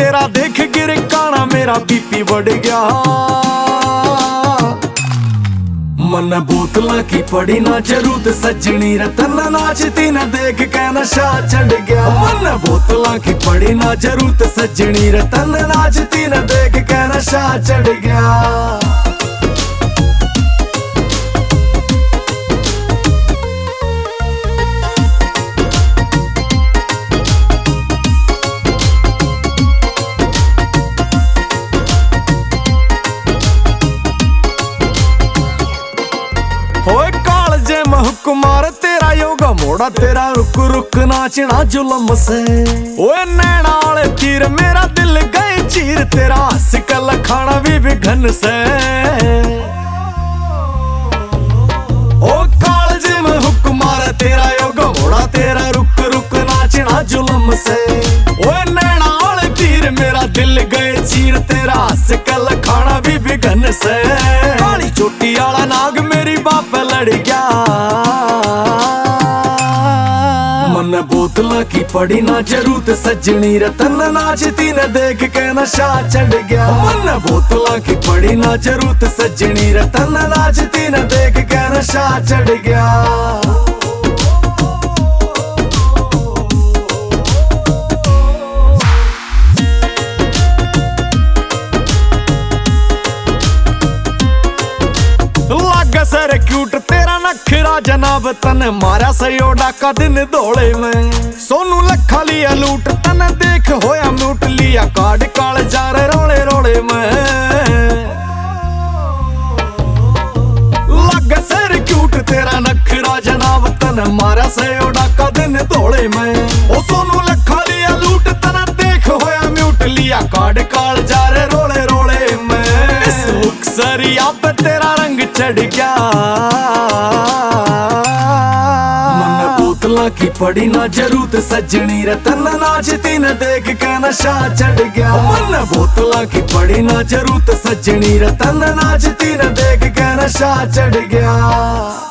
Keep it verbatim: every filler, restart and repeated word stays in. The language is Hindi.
तेरा देख गिर काना मेरा बीपी बढ़ गया। मन बोतला की पड़ी ना जरूरत सजनी रतन नाचती न देख के नशा चढ़ गया। मन बोतला की पड़ी ना जरूरत सजनी रतन नाचती न देख के नशा चढ़ गया। होए कालजे महकुमार तेरा योगा मोड़ा तेरा रुक रुक नाचना जुलम से। ओए नैना वाले तीर मेरा दिल गए चीर तेरा हंस कल खाना भी विघन से। ओ कालजे महकुमार तेरा योगा मोड़ा तेरा रुक रुक नाचना जुलम से। ओए नैना वाले तीर मेरा दिल गए चीर तेरा हंस कल खाना भी विघन से। काली चोटी वाला नाग मेरी बाप लड़ गया। मन बोतला की पड़ी ना जरूरत सजनी रतन नाचती न देख के नशा चढ़ गया। मन बोतला की पड़ी ना जरूरत सजनी रतन नाचती न देख के नशा चढ़ गया। सर क्यूट तेरा नखरा जनाब तन मारा सयो डाका दिन दौड़े में। सोनू लखा लिया लूट तन देख होया म्यूट लिया कार्ड काल जा रहे रोले रोले में। लग सर क्यूट तेरा नखरा जनाब तन मारा सयो डाका दिन दौड़े में। ओ सोनू लखा लिया लूट तन देख होया म्यूट लिया कार्ड काल जा रहे रोले रोले में। इस लुक सरिया पे तेरा रंग चढ़ गया। मन बोतला की पड़ी ना जरूरत सजनी रतन नाचती न देख के नशा चढ़ गया। मन बोतला की पड़ी ना जरूरत सजनी रतन नाचती न देख के नशा चढ़ गया।